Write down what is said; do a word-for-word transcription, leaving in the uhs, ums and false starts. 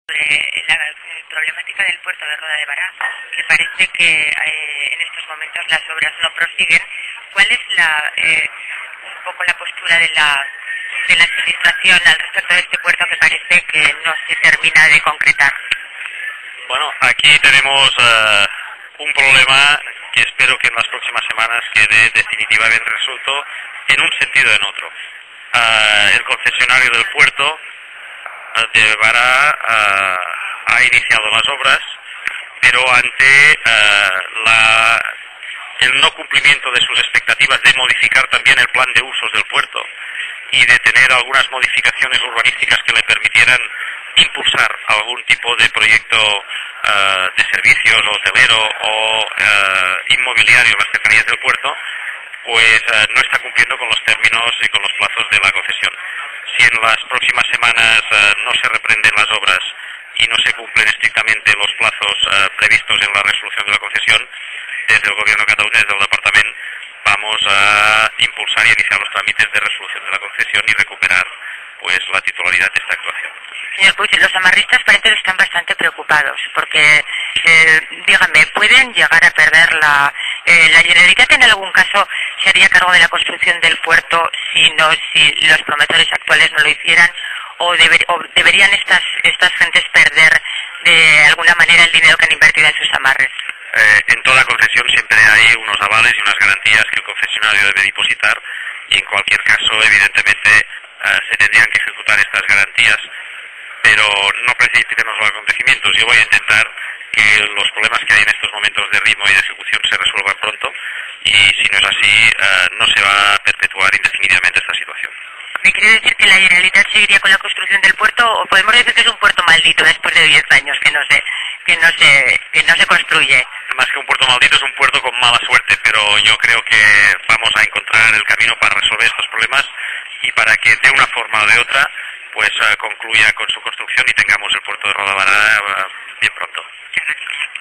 sobre la eh, problemática del puerto de Roda de Bará, que parece que eh, en estos momentos las obras no prosiguen. ¿Cuál es la eh, un poco la postura de la de la administración al respecto de este puerto que parece que no se termina de concretar? Bueno, aquí tenemos uh, un problema que espero que en las próximas semanas quede definitivamente resuelto en un sentido o en otro. Uh, el concesionario del puerto de Bará uh, ha iniciado las obras, pero ante uh, la, el no cumplimiento de sus expectativas de modificar también el plan de usos del puerto y de tener algunas modificaciones urbanísticas que le permitieran impulsar algún tipo de proyecto uh, de servicios, hotelero o uh, inmobiliario en las cercanías del puerto, pues uh, no está cumpliendo con los términos y con los plazos de la concesión. Si en las próximas semanas uh, no se reprenden las obras y no se cumplen estrictamente los plazos uh, previstos en la resolución de la concesión, desde el Gobierno de Cataluña, desde el Departament, vamos a impulsar y iniciar los trámites de resolución de la concesión y recuperar pues la titularidad de esta actuación. Señor Puig, los amarristas parece que están bastante preocupados porque, eh, dígame, ¿pueden llegar a perder la... Eh, la Generalitat en algún caso se haría cargo de la construcción del puerto si no si los promotores actuales no lo hicieran? ¿O, deber, o deberían estas, estas gentes perder de alguna manera el dinero que han invertido en sus amarres? Eh, en toda concesión siempre hay unos avales y unas garantías que el concesionario debe depositar y en cualquier caso, evidentemente, eh, se tendrían que ejecutar estas garantías, pero no precipitemos los acontecimientos. Yo voy a intentar que los problemas que hay en estos momentos de ritmo y de ejecución se resuelvan pronto y si no es así, eh, no se va a perpetuar indefinidamente esta situación. ¿Me quiere decir que la Generalitat seguiría con la construcción del puerto o podemos decir que es un puerto maldito después de diez años que no se que no se que no se construye? Más que un puerto maldito es un puerto con mala suerte, pero yo creo que vamos a encontrar el camino para resolver estos problemas y para que de una forma o de otra pues uh, concluya con su construcción y tengamos el puerto de Roda de Bará uh, bien pronto. Muchas gracias.